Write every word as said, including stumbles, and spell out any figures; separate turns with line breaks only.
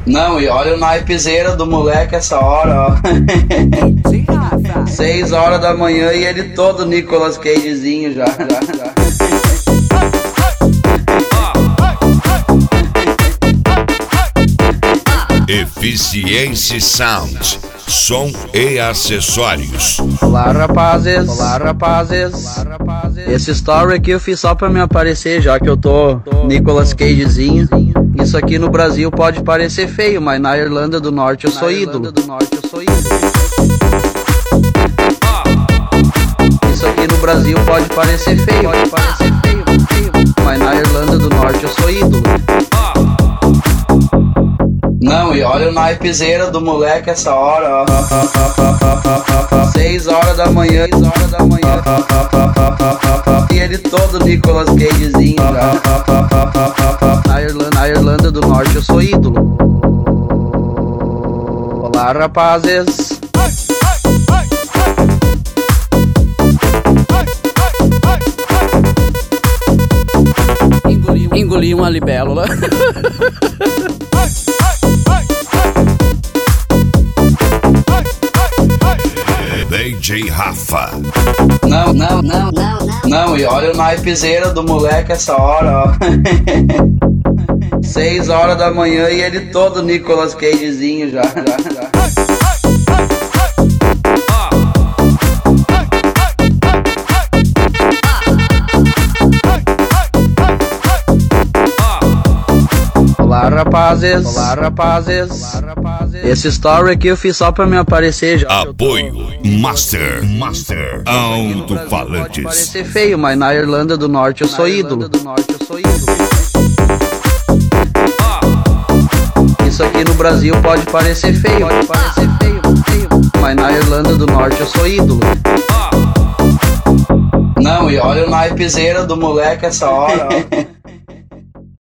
Não, e olha o naipezeira do moleque essa hora, ó. Seis horas da manhã e ele todo Nicolas Cagezinho já, já, já.
Eficiência Sound, som e acessórios.
Olá rapazes, olá rapazes, olá, rapazes. Esse story aqui eu fiz só pra me aparecer, já que eu tô Nicolas Cagezinho. Isso aqui no Brasil pode parecer feio, mas na Irlanda do Norte eu sou ídolo. Isso aqui no Brasil pode parecer feio, pode parecer feio, feio, mas na Irlanda do Norte eu sou ídolo. Não, e olha o naipezeira do moleque essa hora, ó. Seis horas da manhã, seis horas da manhã. E ele todo Nicolas Cagezinho já. Na Irlanda, na Irlanda do Norte eu sou ídolo. Olá rapazes. Engoli, engoli uma libélula.
D J Rafa.
Não, não, não, não, não. Não, e olha o naipezeira do moleque essa hora, ó. Seis horas da manhã e ele todo Nicolas Cagezinho já, já, já. Olá rapazes, olá rapazes, olá rapazes. Esse story aqui eu fiz só pra me aparecer já.
Apoio Master, Master, Alto-Falantes.
Pode parecer feio, mas na Irlanda do Norte eu sou ídolo. Isso aqui no Brasil pode parecer feio, pode parecer feio, feio, mas na Irlanda do Norte eu sou ídolo. Não, e olha o naipezeira do moleque essa hora, ó.